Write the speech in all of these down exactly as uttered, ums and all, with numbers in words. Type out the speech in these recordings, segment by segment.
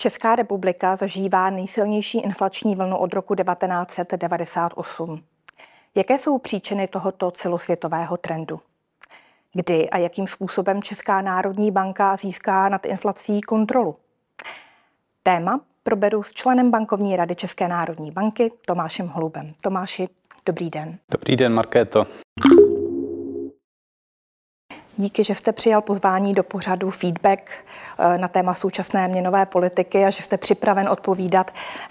Česká republika zažívá nejsilnější inflační vlnu od roku devatenáct set devadesát osm. Jaké jsou příčiny tohoto celosvětového trendu? Kdy a jakým způsobem Česká národní banka získá nad inflací kontrolu? Téma proberu s členem bankovní rady České národní banky Tomášem Holubem. Tomáši, dobrý den. Dobrý den, Markéto. Díky, že jste přijal pozvání do pořadu Feedback na téma současné měnové politiky a že jste připraven odpovídat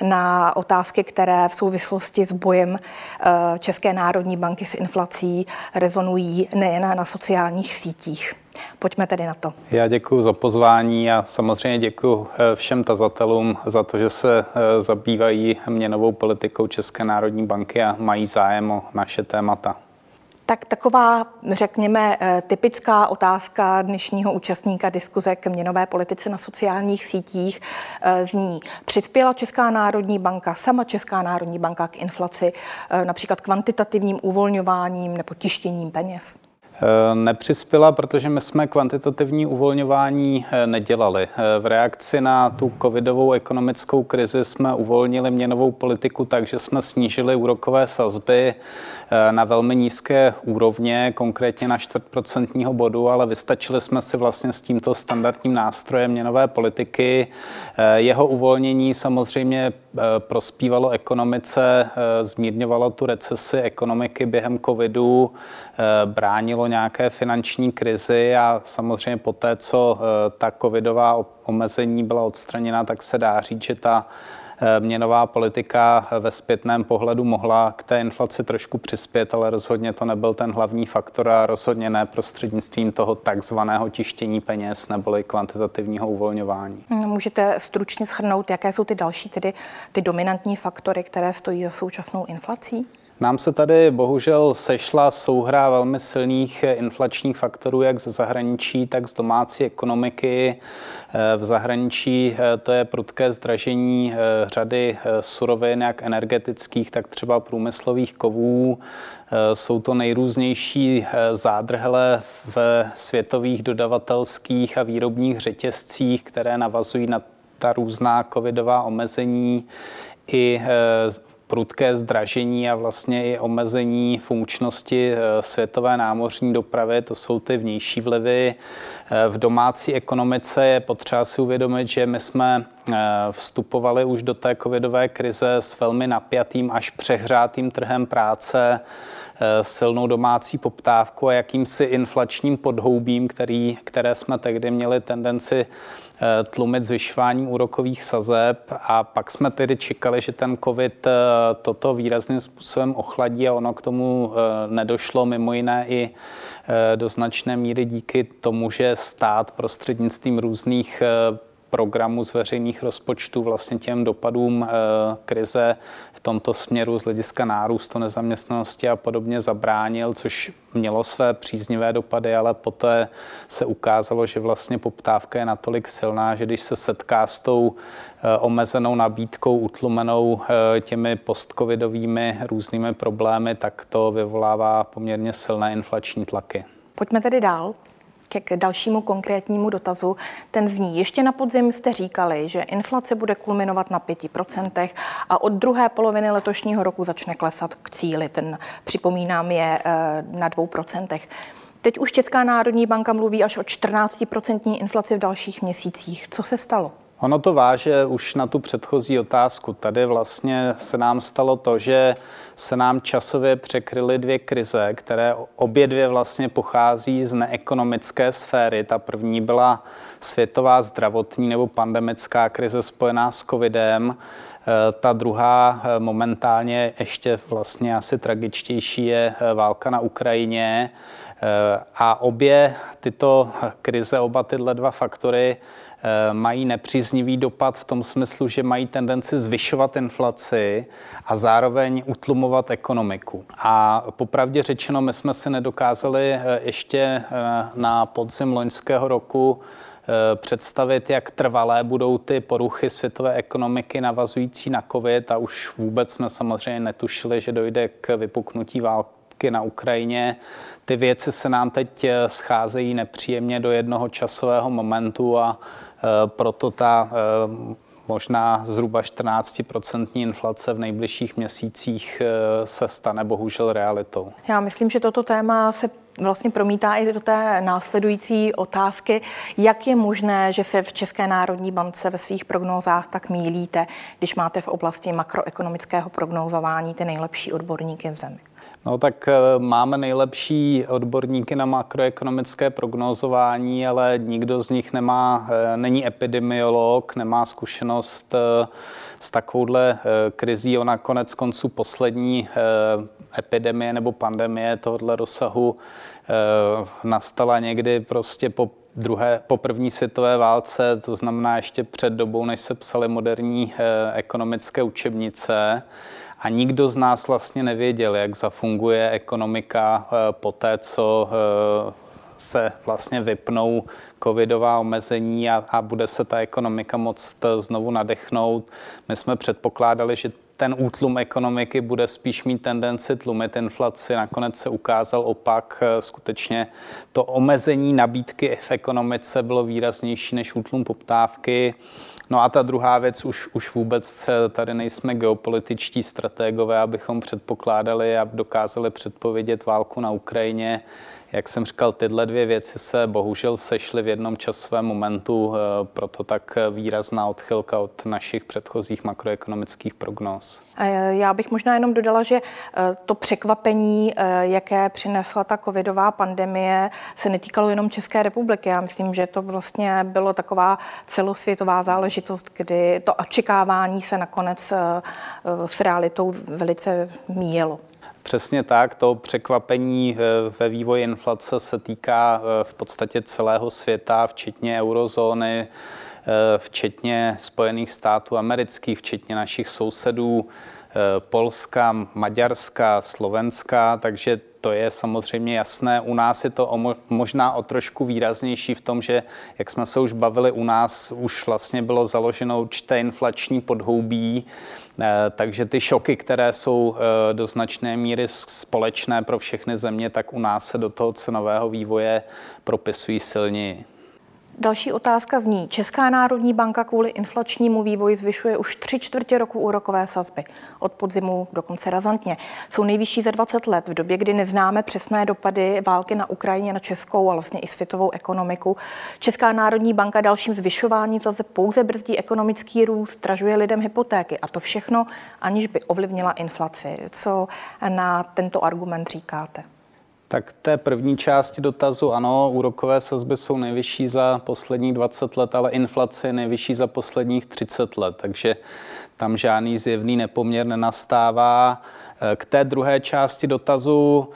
na otázky, které v souvislosti s bojem České národní banky s inflací rezonují nejen na sociálních sítích. Pojďme tedy na to. Já děkuji za pozvání a samozřejmě děkuji všem tazatelům za to, že se zabývají měnovou politikou České národní banky a mají zájem o naše témata. Tak taková, řekněme, typická otázka dnešního účastníka diskuze k měnové politice na sociálních sítích zní: přispěla Česká národní banka, sama Česká národní banka k inflaci například kvantitativním uvolňováním nebo tištěním peněz? Nepřispěla, protože my jsme kvantitativní uvolňování nedělali. V reakci na tu covidovou ekonomickou krizi jsme uvolnili měnovou politiku tak, že jsme snížili úrokové sazby na velmi nízké úrovně, konkrétně na čtvrt procentního bodu, ale vystačili jsme si vlastně s tímto standardním nástrojem měnové politiky. Jeho uvolnění samozřejmě prospívalo ekonomice, zmírňovalo tu recesi ekonomiky během covidu, bránilo nějaké finanční krizi a samozřejmě poté, co ta covidová omezení byla odstraněna, tak se dá říct, že ta měnová politika ve zpětném pohledu mohla k té inflaci trošku přispět, ale rozhodně to nebyl ten hlavní faktor a rozhodně ne prostřednictvím toho takzvaného tištění peněz neboli kvantitativního uvolňování. Můžete stručně shrnout, jaké jsou ty další, tedy ty dominantní faktory, které stojí za současnou inflací? Nám se tady bohužel sešla souhra velmi silných inflačních faktorů, jak ze zahraničí, tak z domácí ekonomiky. V zahraničí to je prudké zdražení řady surovin, jak energetických, tak třeba průmyslových kovů. Jsou to nejrůznější zádrhele v světových dodavatelských a výrobních řetězcích, které navazují na ta různá covidová omezení i prudké zdražení a vlastně i omezení funkčnosti světové námořní dopravy, to jsou ty vnější vlivy. V domácí ekonomice je potřeba si uvědomit, že my jsme vstupovali už do té covidové krize s velmi napjatým až přehrátým trhem práce, silnou domácí poptávku a jakýmsi inflačním podhoubím, který, které jsme tehdy měli tendenci tlumit zvyšováním úrokových sazeb, a pak jsme tedy čekali, že ten covid toto výrazným způsobem ochladí a ono k tomu nedošlo, mimo jiné i do značné míry díky tomu, že stát prostřednictvím různých programů z veřejných rozpočtů vlastně těm dopadům e, krize v tomto směru z hlediska nárůstu nezaměstnanosti a podobně zabránil, což mělo své příznivé dopady, ale poté se ukázalo, že vlastně poptávka je natolik silná, že když se setká s tou e, omezenou nabídkou, utlumenou e, těmi postcovidovými různými problémy, tak to vyvolává poměrně silné inflační tlaky. Pojďme tedy dál k dalšímu konkrétnímu dotazu. Ten zní: ještě na podzim jste říkali, že inflace bude kulminovat na pěti procentech a od druhé poloviny letošního roku začne klesat k cíli. Ten, připomínám, je na dvou procentech. Teď už Česká národní banka mluví až o čtrnáctiprocentní inflaci v dalších měsících. Co se stalo? Ono to váže už na tu předchozí otázku. Tady vlastně se nám stalo to, že se nám časově překryly dvě krize, které obě dvě vlastně pochází z neekonomické sféry. Ta první byla světová zdravotní nebo pandemická krize spojená s covidem. Ta druhá momentálně ještě vlastně asi tragičtější je válka na Ukrajině. A obě tyto krize, oba tyhle dva faktory mají nepříznivý dopad v tom smyslu, že mají tendenci zvyšovat inflaci a zároveň utlumovat ekonomiku. A popravdě řečeno, my jsme si nedokázali ještě na podzim loňského roku představit, jak trvalé budou ty poruchy světové ekonomiky navazující na covid, a už vůbec jsme samozřejmě netušili, že dojde k vypuknutí války na Ukrajině. Ty věci se nám teď scházejí nepříjemně do jednoho časového momentu a proto ta možná zhruba čtrnáctiprocentní inflace v nejbližších měsících se stane bohužel realitou. Já myslím, že toto téma se vlastně promítá i do té následující otázky. Jak je možné, že se v České národní bance ve svých prognózách tak mýlíte, když máte v oblasti makroekonomického prognózování ty nejlepší odborníky v zemi? No tak máme nejlepší odborníky na makroekonomické prognózování, ale nikdo z nich nemá, není epidemiolog, nemá zkušenost s takovouhle krizí. Ona konec konců poslední epidemie nebo pandemie tohoto rozsahu nastala někdy prostě po druhé, po první světové válce, to znamená ještě před dobou, než se psaly moderní ekonomické učebnice. A nikdo z nás vlastně nevěděl, jak zafunguje ekonomika po té, co se vlastně vypnou covidová omezení a, a bude se ta ekonomika moct znovu nadechnout. My jsme předpokládali, že ten útlum ekonomiky bude spíš mít tendenci tlumit inflaci. Nakonec se ukázal opak. Skutečně to omezení nabídky v ekonomice bylo výraznější než útlum poptávky. No a ta druhá věc, už, už vůbec tady nejsme geopolitičtí strategové, abychom předpokládali a dokázali předpovědět válku na Ukrajině. Jak jsem říkal, tyhle dvě věci se bohužel sešly v jednom časovém momentu, proto tak výrazná odchylka od našich předchozích makroekonomických prognóz. Já bych možná jenom dodala, že to překvapení, jaké přinesla ta covidová pandemie, se netýkalo jenom České republiky. Já myslím, že to vlastně bylo taková celosvětová záležitost, kdy to očekávání se nakonec s realitou velice míjelo. Přesně tak, to překvapení ve vývoji inflace se týká v podstatě celého světa, včetně eurozóny, včetně Spojených států amerických, včetně našich sousedů Polska, Maďarska, Slovenska, takže to je samozřejmě jasné. U nás je to o, možná o trošku výraznější v tom, že, jak jsme se už bavili, u nás už vlastně bylo založeno určité inflační podhoubí, takže ty šoky, které jsou do značné míry společné pro všechny země, tak u nás se do toho cenového vývoje propisují silněji. Další otázka zní. Česká národní banka kvůli inflačnímu vývoji zvyšuje už tři čtvrtě roku úrokové sazby. Od podzimu dokonce razantně. Jsou nejvyšší za dvacet let, v době, kdy neznáme přesné dopady války na Ukrajině na českou a vlastně i světovou ekonomiku. Česká národní banka dalším zvyšováním sazeb pouze brzdí ekonomický růst, dražuje lidem hypotéky a to všechno, aniž by ovlivnila inflaci. Co na tento argument říkáte? Tak té první části dotazu, ano, úrokové sazby jsou nejvyšší za posledních dvacet let, ale inflace je nejvyšší za posledních třicet let, takže tam žádný zjevný nepoměr nenastává. K té druhé části dotazu,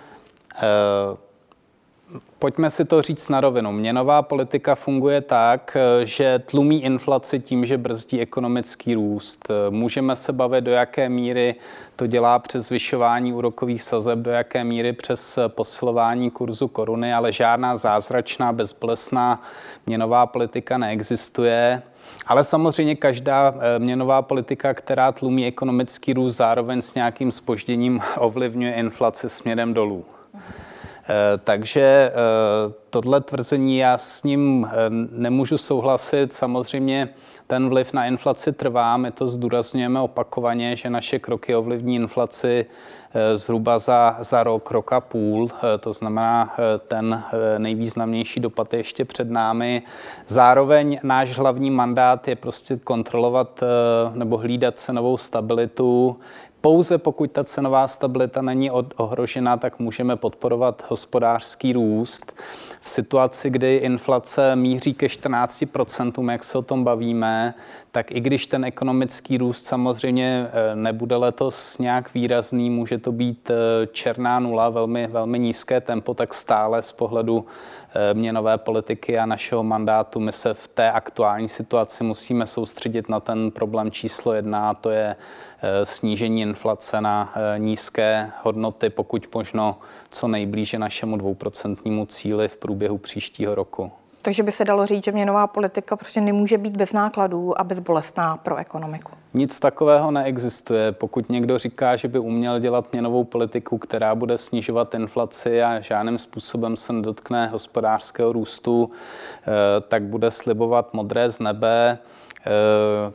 pojďme si to říct na rovinu. Měnová politika funguje tak, že tlumí inflaci tím, že brzdí ekonomický růst. Můžeme se bavit, do jaké míry to dělá přes zvyšování úrokových sazeb, do jaké míry přes posilování kurzu koruny, ale žádná zázračná, bezbolestná měnová politika neexistuje. Ale samozřejmě každá měnová politika, která tlumí ekonomický růst, zároveň s nějakým zpožděním ovlivňuje inflaci směrem dolů. Takže tohle tvrzení, já s ním nemůžu souhlasit. Samozřejmě ten vliv na inflaci trvá, my to zdůrazňujeme opakovaně, že naše kroky ovlivní inflaci zhruba za, za rok, rok a půl. To znamená, ten nejvýznamnější dopad je ještě před námi. Zároveň náš hlavní mandát je prostě kontrolovat nebo hlídat cenovou stabilitu. Pouze pokud ta cenová stabilita není ohrožena, tak můžeme podporovat hospodářský růst. V situaci, kdy inflace míří ke čtrnácti procentům, jak se o tom bavíme, tak i když ten ekonomický růst samozřejmě nebude letos nějak výrazný, může to být černá nula, velmi, velmi nízké tempo, tak stále z pohledu měnové politiky a našeho mandátu my se v té aktuální situaci musíme soustředit na ten problém číslo jedna, a to je snížení inflace na nízké hodnoty, pokud možno co nejblíže našemu dvouprocentnímu cíli v průběhu příštího roku. Takže by se dalo říct, že měnová politika prostě nemůže být bez nákladů a bezbolestná pro ekonomiku. Nic takového neexistuje. Pokud někdo říká, že by uměl dělat měnovou politiku, která bude snižovat inflaci a žádným způsobem se nedotkne hospodářského růstu, tak bude slibovat modré z nebe.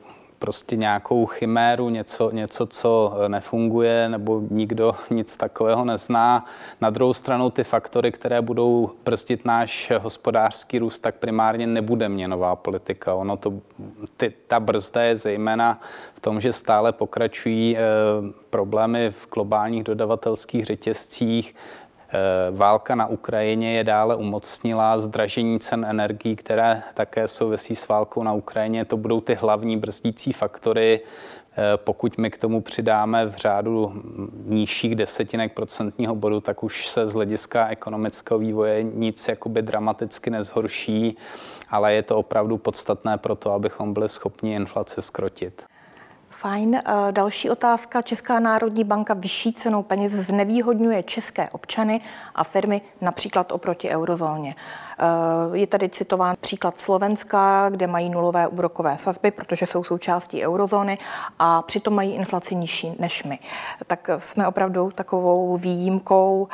prostě nějakou chiméru, něco, něco, co nefunguje, nebo nikdo nic takového nezná. Na druhou stranu ty faktory, které budou brzdit náš hospodářský růst, tak primárně nebude měnová politika. Ono to, ty, ta brzda je zejména v tom, že stále pokračují e, problémy v globálních dodavatelských řetězcích. Válka na Ukrajině je dále umocnila, zdražení cen energií, které také souvisí s válkou na Ukrajině. To budou ty hlavní brzdící faktory. Pokud my k tomu přidáme v řádu nižších desetinek procentního bodu, tak už se z hlediska ekonomického vývoje nic jakoby dramaticky nezhorší, ale je to opravdu podstatné pro to, abychom byli schopni inflaci zkrotit. Fajn. Další otázka. Česká národní banka vyšší cenou peněz znevýhodňuje české občany a firmy například oproti eurozóně. Je tady citován příklad Slovenska, kde mají nulové úrokové sazby, protože jsou součástí eurozóny a přitom mají inflaci nižší než my. Tak jsme opravdu takovou výjimkou,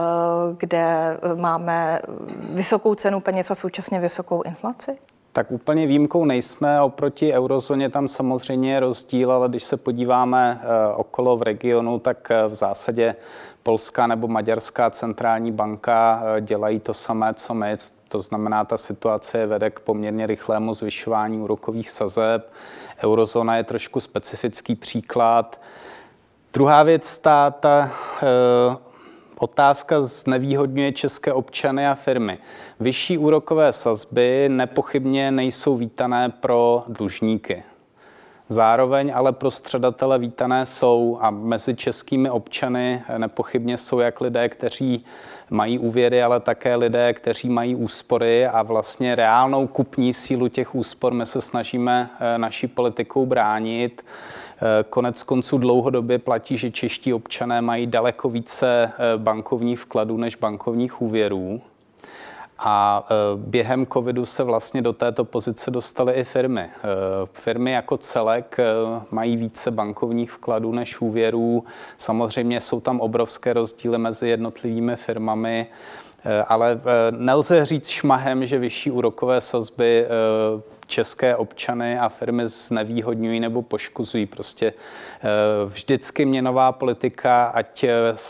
kde máme vysokou cenu peněz a současně vysokou inflaci? Tak úplně výjimkou nejsme, oproti eurozóně tam samozřejmě je rozdíl, ale když se podíváme okolo v regionu, tak v zásadě polská nebo maďarská centrální banka dělají to samé, co my. To znamená, ta situace vede k poměrně rychlému zvyšování úrokových sazeb. Eurozóna je trošku specifický příklad. Druhá věc, ta, ta otázka znevýhodňuje české občany a firmy. Vyšší úrokové sazby nepochybně nejsou vítané pro dlužníky. Zároveň ale pro střadatele vítané jsou a mezi českými občany nepochybně jsou jak lidé, kteří mají úvěry, ale také lidé, kteří mají úspory a vlastně reálnou kupní sílu těch úspor my se snažíme naší politikou bránit. Konec konců dlouhodobě platí, že čeští občané mají daleko více bankovních vkladů než bankovních úvěrů. A během covidu se vlastně do této pozice dostaly i firmy. Firmy jako celek mají více bankovních vkladů než úvěrů. Samozřejmě jsou tam obrovské rozdíly mezi jednotlivými firmami, ale nelze říct šmahem, že vyšší úrokové sazby české občany a firmy znevýhodňují nebo poškozují. Prostě vždycky měnová politika, ať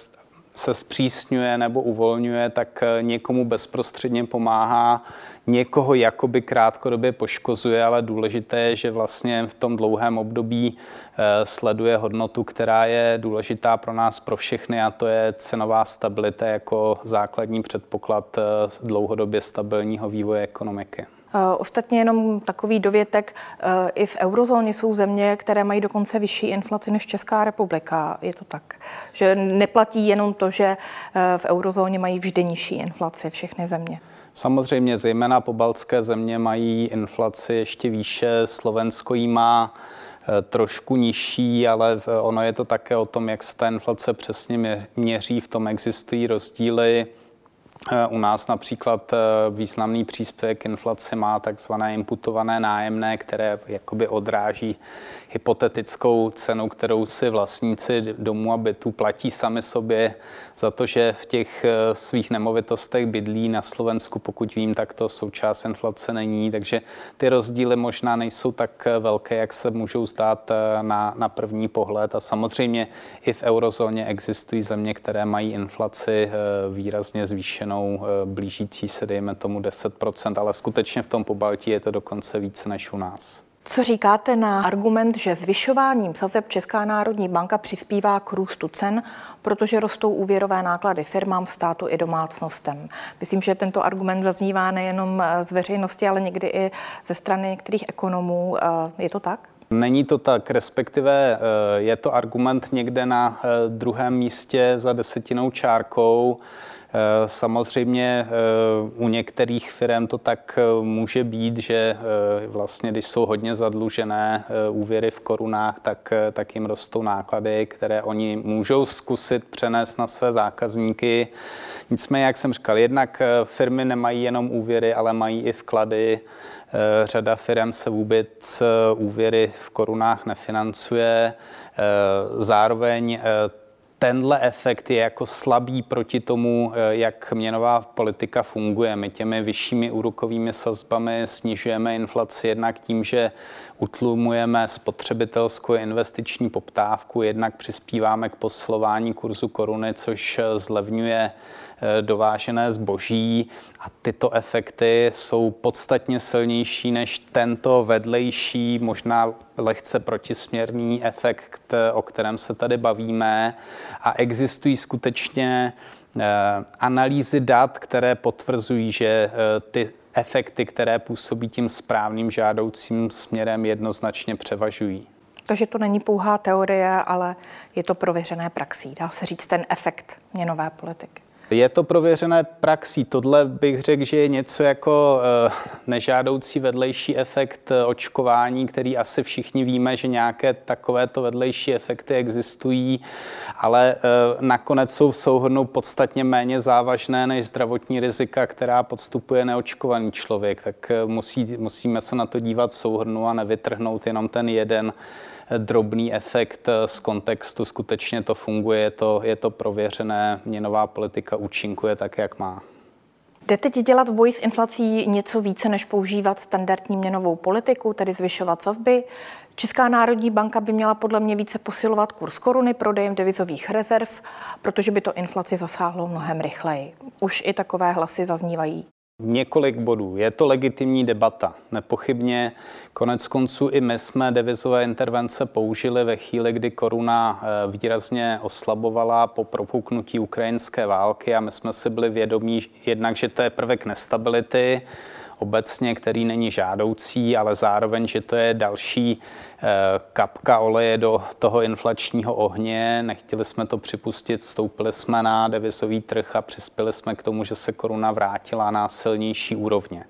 se zpřísňuje nebo uvolňuje, tak někomu bezprostředně pomáhá, někoho jakoby krátkodobě poškozuje, ale důležité je, že vlastně v tom dlouhém období sleduje hodnotu, která je důležitá pro nás, pro všechny, a to je cenová stabilita jako základní předpoklad dlouhodobě stabilního vývoje ekonomiky. Ostatně jenom takový dovětek, i v eurozóně jsou země, které mají dokonce vyšší inflaci než Česká republika. Je to tak, že neplatí jenom to, že v eurozóně mají vždy nižší inflaci všechny země. Samozřejmě, zejména pobaltské země mají inflaci ještě výše, Slovensko jí má trošku nižší, ale ono je to také o tom, jak se ta inflace přesně měří, v tom existují rozdíly. U nás například významný příspěvek k inflaci má takzvané imputované nájemné, které jakoby odráží hypotetickou cenu, kterou si vlastníci domů a bytů platí sami sobě za to, že v těch svých nemovitostech bydlí. Na Slovensku, pokud vím, tak to součást inflace není, takže ty rozdíly možná nejsou tak velké, jak se můžou zdát na, na první pohled. A samozřejmě i v eurozóně existují země, které mají inflaci výrazně zvýšenou, blížící se, dejme tomu, deset procent, ale skutečně v tom Pobaltí je to dokonce více než u nás. Co říkáte na argument, že zvyšováním sazeb Česká národní banka přispívá k růstu cen, protože rostou úvěrové náklady firmám, státu i domácnostem? Myslím, že tento argument zaznívá nejenom z veřejnosti, ale někdy i ze strany některých ekonomů. Je to tak? Není to tak, respektive je to argument někde na druhém místě za desetinou čárkou. Samozřejmě u některých firm to tak může být, že vlastně, když jsou hodně zadlužené úvěry v korunách, tak, tak jim rostou náklady, které oni můžou zkusit přenést na své zákazníky. Nicméně, jak jsem říkal, jednak firmy nemají jenom úvěry, ale mají i vklady. Řada firm se vůbec úvěry v korunách nefinancuje. Zároveň tenhle efekt je jako slabý proti tomu, jak měnová politika funguje. My těmi vyššími úrokovými sazbami snižujeme inflaci jednak tím, že utlumujeme spotřebitelskou investiční poptávku, jednak přispíváme k posilování kurzu koruny, což zlevňuje dovážené zboží, a tyto efekty jsou podstatně silnější než tento vedlejší, možná lehce protisměrný efekt, o kterém se tady bavíme, a existují skutečně analýzy dat, které potvrzují, že ty efekty, které působí tím správným žádoucím směrem, jednoznačně převažují. Takže to není pouhá teorie, ale je to prověřené praxí. Dá se říct ten efekt měnové politiky. Je to prověřené praxí. Tohle bych řekl, že je něco jako nežádoucí vedlejší efekt očkování, který asi všichni víme, že nějaké takovéto vedlejší efekty existují, ale nakonec jsou v souhrnu podstatně méně závažné než zdravotní rizika, která podstupuje neočkovaný člověk. Tak musí, musíme se na to dívat v souhrnu a nevytrhnout jenom ten jeden drobný efekt z kontextu. Skutečně to funguje, je to, je to prověřené, měnová politika účinkuje tak, jak má. Jde teď dělat v boji s inflací něco více, než používat standardní měnovou politiku, tedy zvyšovat sazby? Česká národní banka by měla podle mě více posilovat kurz koruny prodejem devizových rezerv, protože by to inflaci zasáhlo mnohem rychleji. Už i takové hlasy zaznívají. Několik bodů. Je to legitimní debata. Nepochybně konec konců i my jsme devizové intervence použili ve chvíli, kdy koruna výrazně oslabovala po propuknutí ukrajinské války, a my jsme si byli vědomí jednak, že to je prvek nestability obecně, který není žádoucí, ale zároveň, že to je další kapka oleje do toho inflačního ohně. Nechtěli jsme to připustit, vstoupili jsme na devizový trh a přispěli jsme k tomu, že se koruna vrátila na silnější úrovně.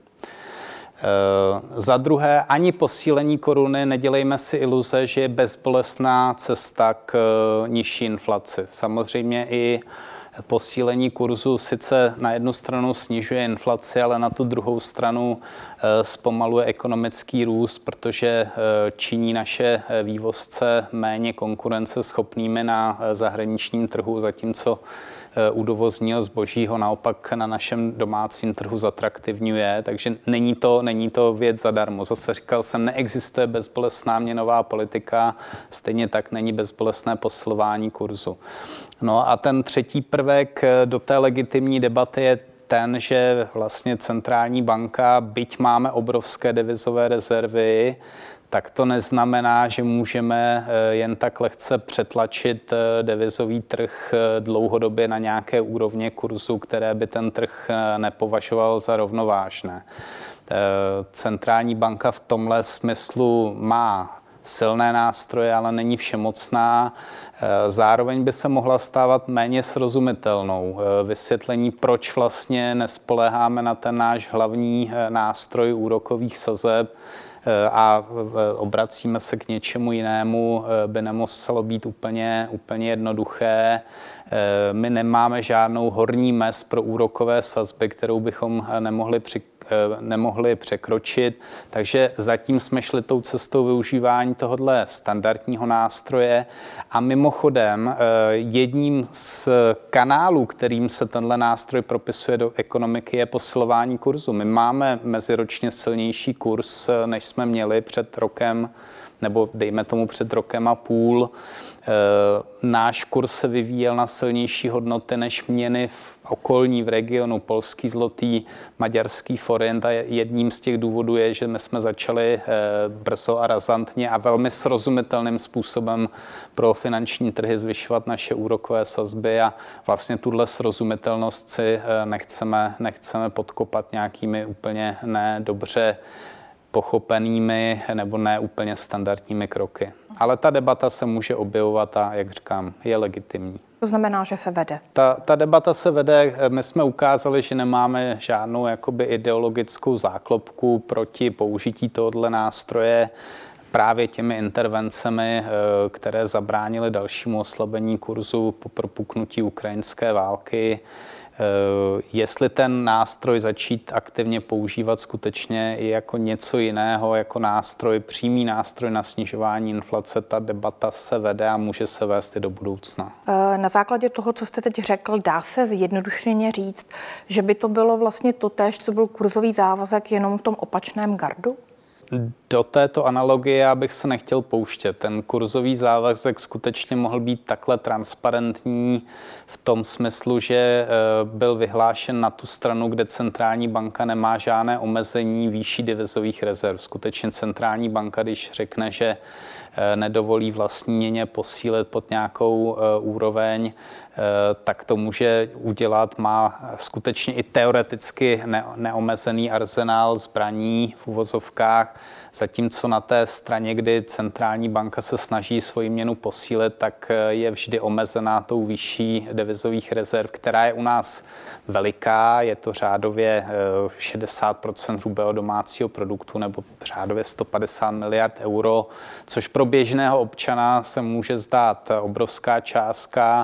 Za druhé, ani posílení koruny, nedělejme si iluze, že je bezbolestná cesta k nižší inflaci. Samozřejmě i posílení kurzu sice na jednu stranu snižuje inflaci, ale na tu druhou stranu zpomaluje ekonomický růst, protože činí naše vývozce méně konkurenceschopnými na zahraničním trhu, zatímco u dovozního zbožího naopak na našem domácím trhu zatraktivňuje, takže není to, není to věc zadarmo. Zase říkal jsem, neexistuje bezbolestná měnová politika, stejně tak není bezbolestné posilování kurzu. No a ten třetí prvek do té legitimní debaty je ten, že vlastně centrální banka, byť máme obrovské devizové rezervy, tak to neznamená, že můžeme jen tak lehce přetlačit devizový trh dlouhodobě na nějaké úrovně kurzu, které by ten trh nepovažoval za rovnovážné. Centrální banka v tomhle smyslu má silné nástroje, ale není všemocná. Zároveň by se mohla stávat méně srozumitelnou. Vysvětlení, proč vlastně nespoléháme na ten náš hlavní nástroj úrokových sazeb a obracíme se k něčemu jinému, by nemuselo být úplně, úplně jednoduché. My nemáme žádnou horní mez pro úrokové sazby, kterou bychom nemohli při nemohli překročit, takže zatím jsme šli tou cestou využívání tohohle standardního nástroje a mimochodem jedním z kanálů, kterým se tenhle nástroj propisuje do ekonomiky, je posilování kurzu. My máme meziročně silnější kurz, než jsme měli před rokem, nebo dejme tomu před rokem a půl. Náš kurz se vyvíjel na silnější hodnoty než měny v okolní v regionu, polský zlotý, maďarský forint, a jedním z těch důvodů je, že my jsme začali brzo a razantně a velmi srozumitelným způsobem pro finanční trhy zvyšovat naše úrokové sazby a vlastně tuhle srozumitelnost si nechceme, nechceme podkopat nějakými úplně nedobře pochopenými nebo ne úplně standardními kroky. Ale ta debata se může objevovat a, jak říkám, je legitimní. To znamená, že se vede. Ta, ta debata se vede. My jsme ukázali, že nemáme žádnou jakoby ideologickou záklopku proti použití tohoto nástroje. právě těmi intervencemi, které zabránily dalšímu oslabení kurzu po propuknutí ukrajinské války. Jestli ten nástroj začít aktivně používat skutečně i jako něco jiného, jako nástroj, přímý nástroj na snižování inflace, ta debata se vede a může se vést i do budoucna. Na základě toho, co jste teď řekl, dá se zjednodušeně říct, že by to bylo vlastně totéž, co byl kurzový závazek, jenom v tom opačném gardu? Do této analogie já bych se nechtěl pouštět. Ten kurzový závazek skutečně mohl být takhle transparentní v tom smyslu, že byl vyhlášen na tu stranu, kde centrální banka nemá žádné omezení výší devizových rezerv. Skutečně centrální banka, když řekne, že nedovolí vlastní měně posílit pod nějakou úroveň, tak to může udělat. Má skutečně i teoreticky neomezený arzenál zbraní v uvozovkách, zatímco na té straně, kdy centrální banka se snaží svoji měnu posílit, tak je vždy omezená tou výší devizových rezerv, která je u nás veliká, je to řádově šedesát procent hrubého domácího produktu nebo řádově sto padesát miliard euro, což pro běžného občana se může zdát obrovská částka.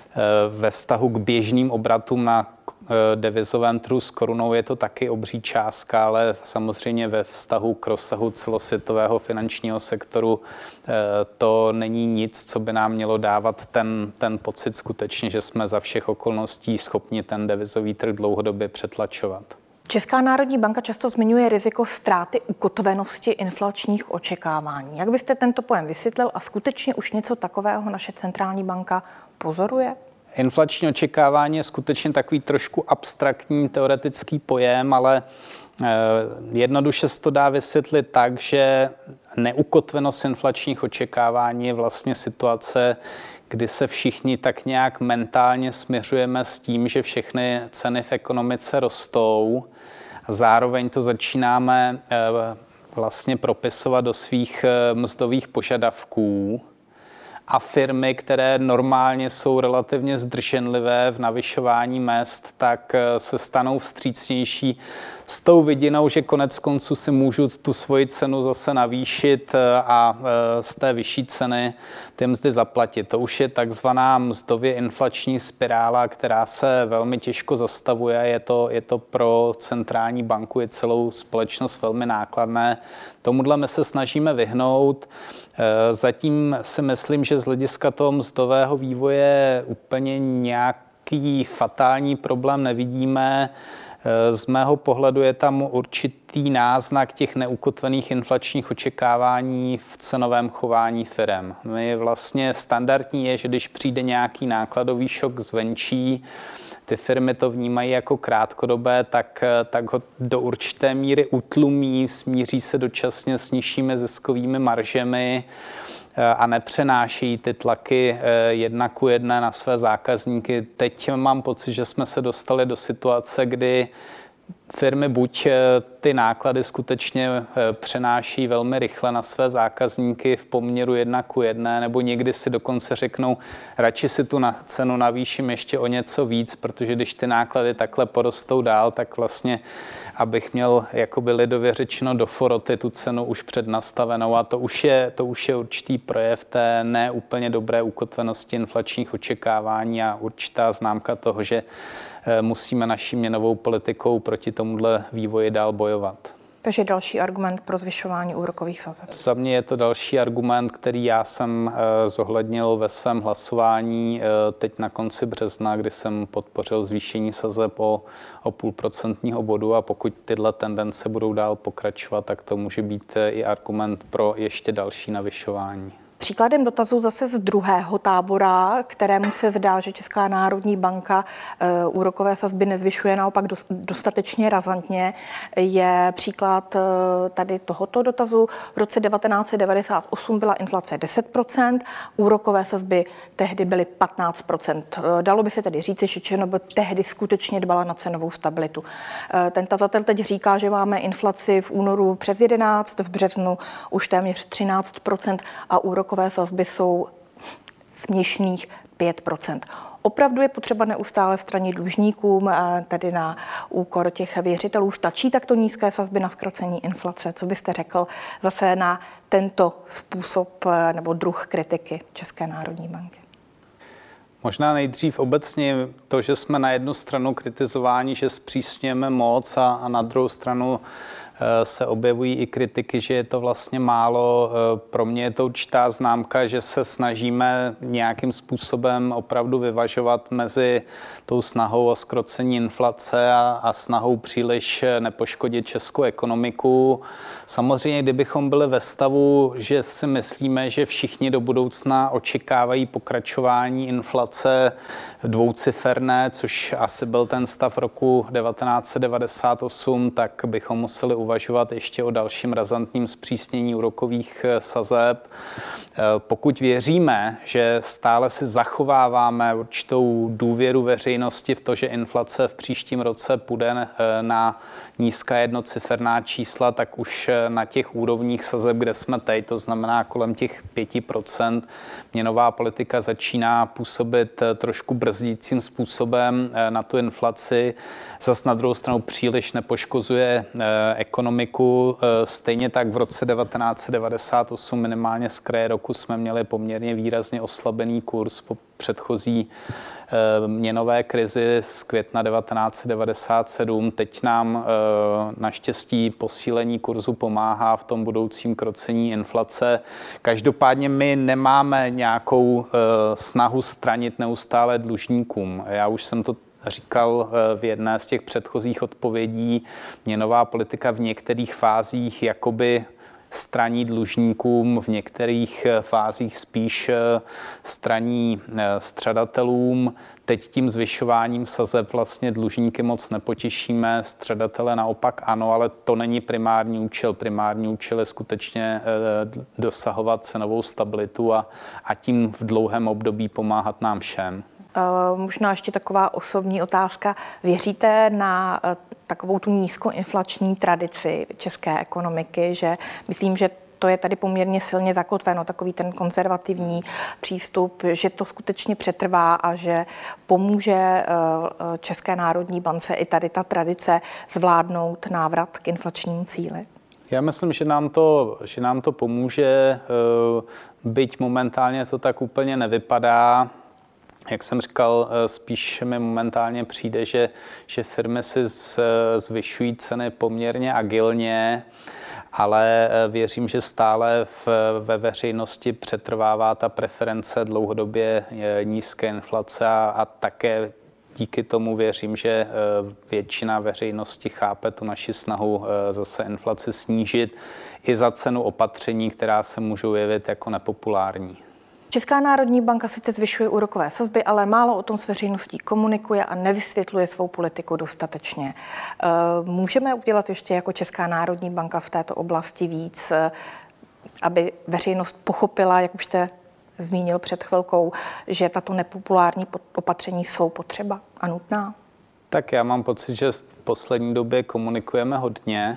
Ve vztahu k běžným obratům na devizovém trhu s korunou je to taky obří částka, ale samozřejmě ve vztahu k rozsahu celosvětového finančního sektoru to není nic, co by nám mělo dávat ten, ten pocit skutečně, že jsme za všech okolností schopni ten devizový trh dlouhodobě přetlačovat. Česká národní banka často zmiňuje riziko ztráty ukotvenosti inflačních očekávání. Jak byste tento pojem vysvětlil a skutečně už něco takového naše centrální banka pozoruje? Inflační očekávání je skutečně takový trošku abstraktní teoretický pojem, ale jednoduše se to dá vysvětlit tak, že neukotvenost inflačních očekávání je vlastně situace, kdy se všichni tak nějak mentálně směřujeme s tím, že všechny ceny v ekonomice rostou a zároveň to začínáme vlastně propisovat do svých mzdových požadavků. A firmy, které normálně jsou relativně zdrženlivé v navyšování mezd, tak se stanou vstřícnější s tou vidinou, že konec konců si můžu tu svoji cenu zase navýšit a z té vyšší ceny ty mzdy zaplatit. To už je takzvaná mzdově inflační spirála, která se velmi těžko zastavuje. Je to, je to pro centrální banku i celou společnost velmi nákladné. Tomuhle my se snažíme vyhnout. Zatím si myslím, že z hlediska toho mzdového vývoje úplně nějaký fatální problém nevidíme. Z mého pohledu je tam určitý náznak těch neukotvených inflačních očekávání v cenovém chování firem. My vlastně standardní je, že když přijde nějaký nákladový šok zvenčí, ty firmy to vnímají jako krátkodobé, tak, tak ho do určité míry utlumí, smíří se dočasně s nižšími ziskovými maržemi a nepřenáší ty tlaky jedna ku jedné na své zákazníky. Teď mám pocit, že jsme se dostali do situace, kdy firmy buď ty náklady skutečně přenáší velmi rychle na své zákazníky v poměru jedna ku jedné, nebo někdy si dokonce řeknou, radši si tu na cenu navýším ještě o něco víc, protože když ty náklady takhle porostou dál, tak vlastně, abych měl jakoby lidově řečeno do foroty tu cenu už přednastavenou, a to už je, to už je určitý projev té neúplně dobré ukotvenosti inflačních očekávání a určitá známka toho, že musíme naší měnovou politikou proti tomuhle vývoji dál bojovat. Takže další argument pro zvyšování úrokových sazeb. Za mě je to další argument, který já jsem zohlednil ve svém hlasování teď na konci března, kdy jsem podpořil zvýšení sazeb o, o půl procentního bodu, a pokud tyhle tendence budou dál pokračovat, tak to může být i argument pro ještě další navyšování. Příkladem dotazu zase z druhého tábora, kterému se zdá, že Česká národní banka uh, úrokové sazby nezvyšuje naopak dostatečně razantně, je příklad uh, tady tohoto dotazu. V roce devatenáct set devadesát osm byla inflace deset procent, úrokové sazby tehdy byly patnáct procent. Uh, dalo by se tedy říci, že ČNB tehdy skutečně dbala na cenovou stabilitu. Uh, ten tazatel teď říká, že máme inflaci v únoru přes jedenáct, v březnu už téměř třináct procent a úrokové sazby jsou směšných pět procent. Opravdu je potřeba neustále stranit dlužníkům, tedy na úkor těch věřitelů. Stačí takto nízké sazby na zkrocení inflace? Co byste řekl zase na tento způsob nebo druh kritiky České národní banky? Možná nejdřív obecně to, že jsme na jednu stranu kritizováni, že zpřísňujeme moc a, a na druhou stranu se objevují i kritiky, že je to vlastně málo. Pro mě je to určitá známka, že se snažíme nějakým způsobem opravdu vyvažovat mezi tou snahou o zkrocení inflace a, a snahou příliš nepoškodit českou ekonomiku. Samozřejmě, kdybychom byli ve stavu, že si myslíme, že všichni do budoucna očekávají pokračování inflace dvouciferné, což asi byl ten stav roku devatenáct set devadesát osm, tak bychom museli uvažovat ještě o dalším razantním zpřísnění úrokových sazeb. Pokud věříme, že stále si zachováváme určitou důvěru veřejnosti v to, že inflace v příštím roce půjde na nízká jednociferná čísla, tak už na těch úrovních sazeb, kde jsme teď, to znamená kolem těch pět procent, měnová politika začíná působit trošku brzdícím způsobem na tu inflaci. Zas na druhou stranu příliš nepoškozuje ekonomiku. Stejně tak v roce devatenáct set devadesát osm minimálně z kraje roku jsme měli poměrně výrazně oslabený kurz po předchozí měnové krizi z května devatenáct set devadesát sedm. Teď nám naštěstí posílení kurzu pomáhá v tom budoucím krocení inflace. Každopádně my nemáme nějakou snahu stranit neustále dlužníkům. Já už jsem to říkal v jedné z těch předchozích odpovědí, měnová politika v některých fázích jakoby straní dlužníkům, v některých fázích spíš straní střadatelům. Teď tím zvyšováním sazeb vlastně dlužníky moc nepotěšíme, střadatele naopak ano, ale to není primární účel. Primární účel je skutečně dosahovat cenovou stabilitu a, a tím v dlouhém období pomáhat nám všem. Uh, možná ještě taková osobní otázka. Věříte na uh, takovou tu nízkoinflační tradici české ekonomiky, že myslím, že to je tady poměrně silně zakotveno, takový ten konzervativní přístup, že to skutečně přetrvá a že pomůže uh, České národní bance i tady ta tradice zvládnout návrat k inflačnímu cíli? Já myslím, že nám to, že nám to pomůže, uh, byť momentálně to tak úplně nevypadá. Jak jsem říkal, spíš mi momentálně přijde, že, že firmy si zvyšují ceny poměrně agilně, ale věřím, že stále v, ve veřejnosti přetrvává ta preference dlouhodobě nízké inflace a, a také díky tomu věřím, že většina veřejnosti chápe tu naši snahu zase inflaci snížit i za cenu opatření, která se můžou jevit jako nepopulární. Česká národní banka sice zvyšuje úrokové sazby, ale málo o tom s veřejností komunikuje a nevysvětluje svou politiku dostatečně. Můžeme udělat ještě jako Česká národní banka v této oblasti víc, aby veřejnost pochopila, jak už jste zmínil před chvilkou, že tato nepopulární opatření jsou potřeba a nutná? Tak já mám pocit, že v poslední době komunikujeme hodně,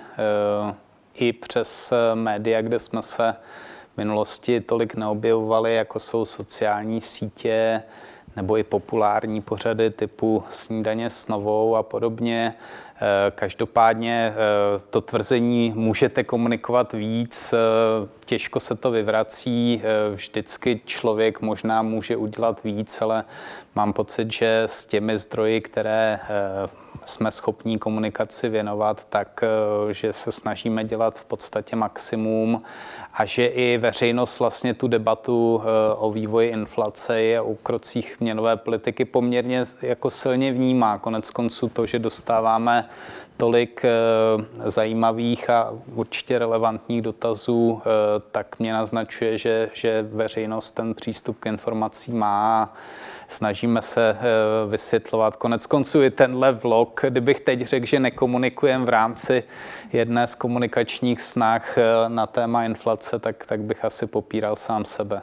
i přes média, kde jsme se v minulosti tolik neobjevovali, jako jsou sociální sítě nebo i populární pořady typu Snídaně s Novou a podobně. Každopádně to tvrzení můžete komunikovat víc, těžko se to vyvrací, vždycky člověk možná může udělat víc, ale mám pocit, že s těmi zdroji, které jsme schopní komunikaci věnovat, tak že se snažíme dělat v podstatě maximum a že i veřejnost vlastně tu debatu o vývoji inflace a o krocích měnové politiky poměrně jako silně vnímá. Konec konců to, že dostáváme tolik zajímavých a určitě relevantních dotazů, tak mě naznačuje, že, že veřejnost ten přístup k informacím má. Snažíme se vysvětlovat. Konec konců i tenhle vlog, kdybych teď řekl, že nekomunikujeme v rámci jedné z komunikačních snah na téma inflace, tak, tak bych asi popíral sám sebe.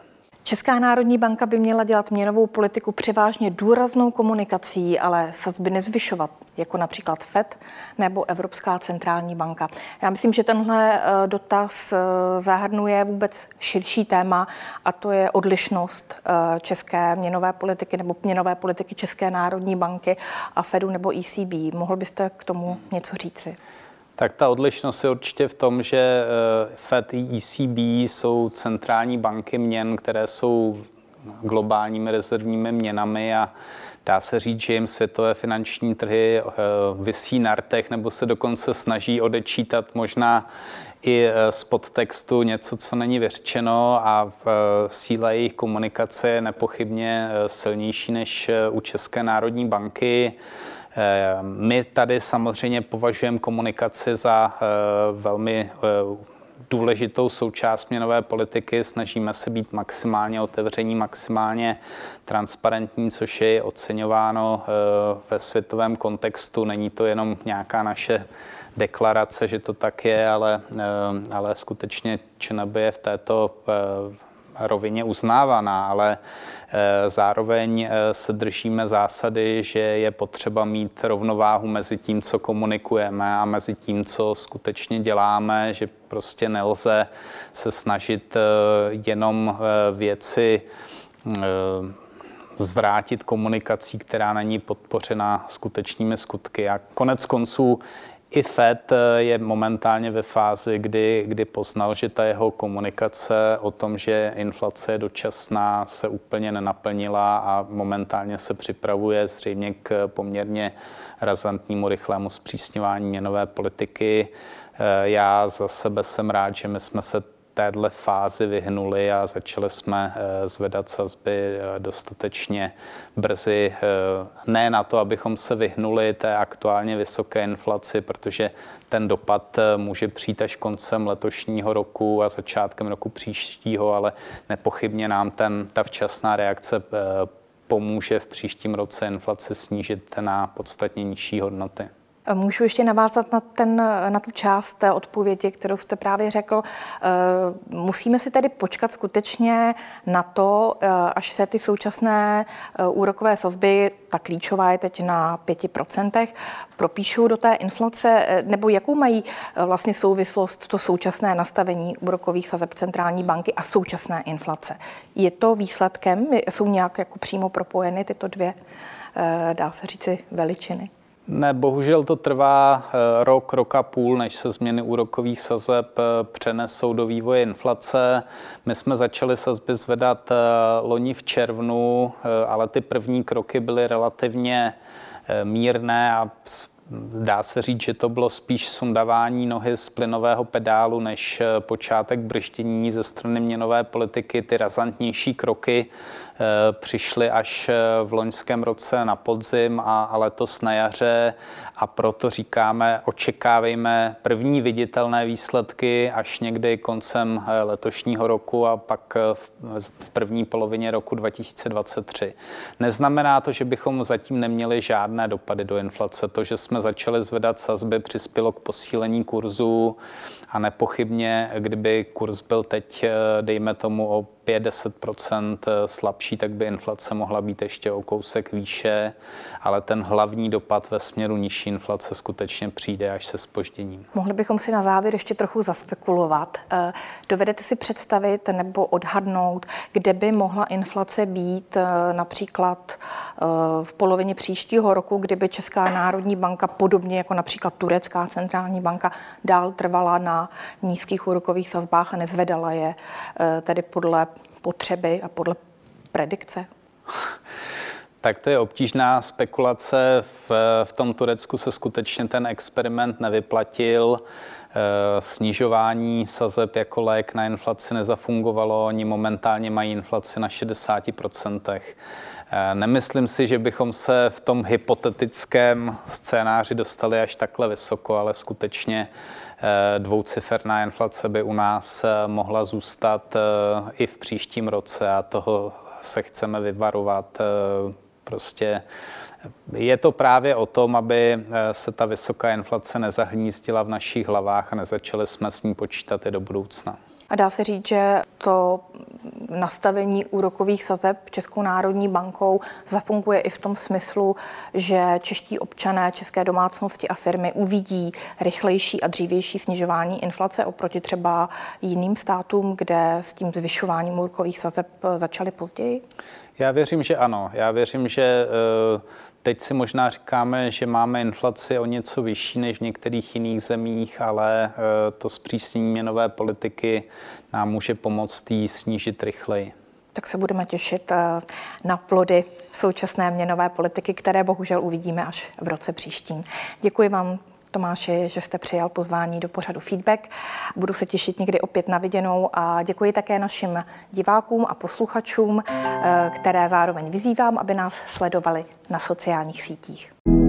Česká národní banka by měla dělat měnovou politiku převážně důraznou komunikací, ale sazby nezvyšovat, jako například F E D nebo Evropská centrální banka. Já myslím, že tenhle dotaz zahrnuje vůbec širší téma, a to je odlišnost české měnové politiky nebo měnové politiky České národní banky a Fedu nebo E C B. Mohl byste k tomu něco říci? Tak ta odlišnost je určitě v tom, že F E D i E C B jsou centrální banky měn, které jsou globálními rezervními měnami, a dá se říct, že jim světové finanční trhy visí na rtech nebo se dokonce snaží odečítat možná i z podtextu něco, co není vyřčeno, a síla jejich komunikace je nepochybně silnější než u České národní banky. My tady samozřejmě považujeme komunikaci za velmi důležitou součást měnové politiky. Snažíme se být maximálně otevření, maximálně transparentní, což je oceňováno ve světovém kontextu. Není to jenom nějaká naše deklarace, že to tak je, ale, ale skutečně ČNB je v této rovině uznávaná, ale zároveň se držíme zásady, že je potřeba mít rovnováhu mezi tím, co komunikujeme, a mezi tím, co skutečně děláme, že prostě nelze se snažit jenom věci zvrátit komunikací, která není podpořena skutečnými skutky. A konec konců i F E D je momentálně ve fázi, kdy, kdy poznal, že ta jeho komunikace o tom, že inflace je dočasná, se úplně nenaplnila a momentálně se připravuje zřejmě k poměrně razantnímu rychlému zpřísňování měnové politiky. Já za sebe jsem rád, že my jsme se téhle fázi vyhnuli a začali jsme zvedat sazby dostatečně brzy. Ne na to, abychom se vyhnuli té aktuálně vysoké inflaci, protože ten dopad může přijít až koncem letošního roku a začátkem roku příštího, ale nepochybně nám ten, ta včasná reakce pomůže v příštím roce inflaci snížit na podstatně nižší hodnoty. Můžu ještě navázat na, ten, na tu část té odpovědi, kterou jste právě řekl. Musíme si tedy počkat skutečně na to, až se ty současné úrokové sazby, ta klíčová je teď na pěti procentech, propíšou do té inflace, nebo jakou mají vlastně souvislost to současné nastavení úrokových sazeb centrální banky a současné inflace? Je to výsledkem? Jsou nějak jako přímo propojeny tyto dvě, dá se říci, veličiny? Ne, bohužel to trvá rok, rok a půl, než se změny úrokových sazeb přenesou do vývoje inflace. My jsme začali sazby zvedat loni v červnu, ale ty první kroky byly relativně mírné a dá se říct, že to bylo spíš sundavání nohy z plynového pedálu než počátek brždění ze strany měnové politiky. Ty razantnější kroky přišly až v loňském roce na podzim a, a letos na jaře, a proto říkáme, očekávejme první viditelné výsledky až někdy koncem letošního roku a pak v, v první polovině roku dva tisíce dvacet tři. Neznamená to, že bychom zatím neměli žádné dopady do inflace. To, že jsme začali zvedat sazby, přispělo k posílení kurzu a nepochybně, kdyby kurz byl teď, dejme tomu, o pět až deset procent slabší, tak by inflace mohla být ještě o kousek výše, ale ten hlavní dopad ve směru nižší inflace skutečně přijde až se zpožděním. Mohli bychom si na závěr ještě trochu zaspekulovat. Dovedete si představit nebo odhadnout, kde by mohla inflace být například v polovině příštího roku, kdyby Česká národní banka, podobně jako například Turecká centrální banka, dál trvala na nízkých úrokových sazbách a nezvedala je tedy podle potřeby a podle predikce? Tak to je obtížná spekulace. V, v tom Turecku se skutečně ten experiment nevyplatil. E, snižování sazeb jako lék na inflaci nezafungovalo. Oni momentálně mají inflaci na šedesáti procentech. E, nemyslím si, že bychom se v tom hypotetickém scénáři dostali až takhle vysoko, ale skutečně dvouciferná inflace by u nás mohla zůstat i v příštím roce a toho se chceme vyvarovat. Prostě je to právě o tom, aby se ta vysoká inflace nezahnízdila v našich hlavách a nezačali jsme s ní počítat i do budoucna. A dá se říct, že to nastavení úrokových sazeb Českou národní bankou zafunguje i v tom smyslu, že čeští občané, české domácnosti a firmy uvidí rychlejší a dřívější snižování inflace oproti třeba jiným státům, kde s tím zvyšováním úrokových sazeb začaly později? Já věřím, že ano. Já věřím, že teď si možná říkáme, že máme inflaci o něco vyšší než v některých jiných zemích, ale to zpřísnění měnové politiky nám může pomoct jí snížit rychleji. Tak se budeme těšit na plody současné měnové politiky, které bohužel uvidíme až v roce příštím. Děkuji vám, Tomáši, že jste přijal pozvání do pořadu Feedback. Budu se těšit někdy opět na viděnou a děkuji také našim divákům a posluchačům, které zároveň vyzývám, aby nás sledovali na sociálních sítích.